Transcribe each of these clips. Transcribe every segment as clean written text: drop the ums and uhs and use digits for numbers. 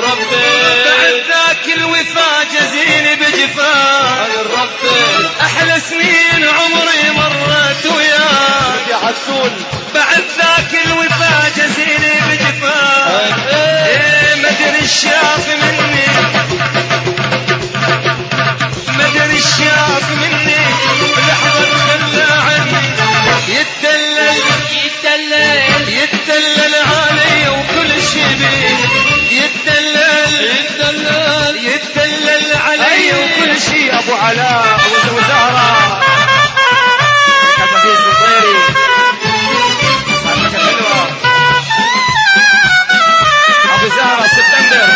بعد ذاك الوفا جزيني بجفاك أحلى سنين عمري مرت وياك يا عسول. بعد ذاك الوفا جزيني بجفاك مدري الشاف مني مدري الشاف مني لحظة خلى عني يتدلل يتدلل يتدلل علي وكل شي بيه يتدلل يتدلل يتدلل علي وكل شي. ابو علاء ابو زهرة كتفيز بطيري حلوة ابو زهرة سبتمبر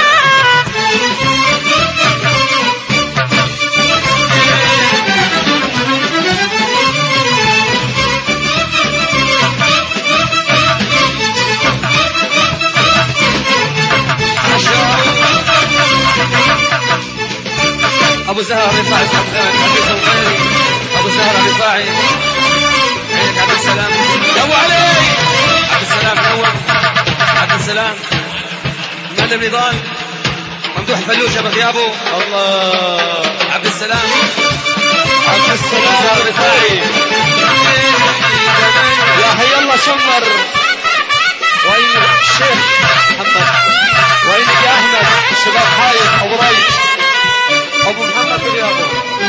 ابو زهر رفاعي ابو زهر رفاعي عينك عبد السلام يا ابو علي عبد السلام نور عبد السلام مهند بن نضال ممدوح فلوشه بغيابه الله. عبد السلام عبد السلام رفاعي يا هي الله شمر. وين الشيخ محمد؟ وينك يا احمد؟ الشباب حايف ابو ريش ابو محمد بغيابه.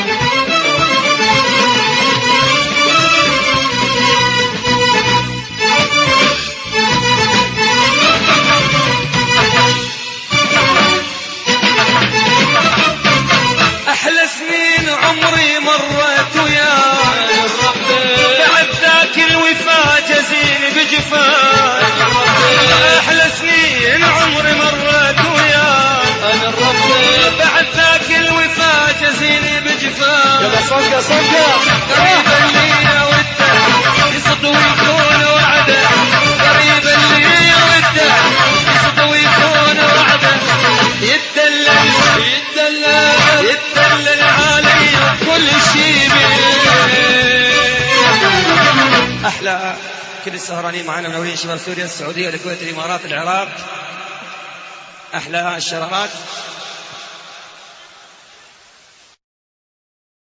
احلى سنين عمري مرت وياك بعد ذاك الوفا جزيني بجفاك احلى سنين عمري مرت وياك انا الرب بعد ذاك الوفا جزيني بجفاك. يلا صنقة صنقة قريبا لي وده يصد ويكون وعده قريبا لي وده يصد ويكون وعده يتدلل يتدلل يتدلل علي وكل شي بيه. احلى كل السهرانين معنا منورين شباب سوريا السعوديه الكويت الامارات العراق احلى الشرارات.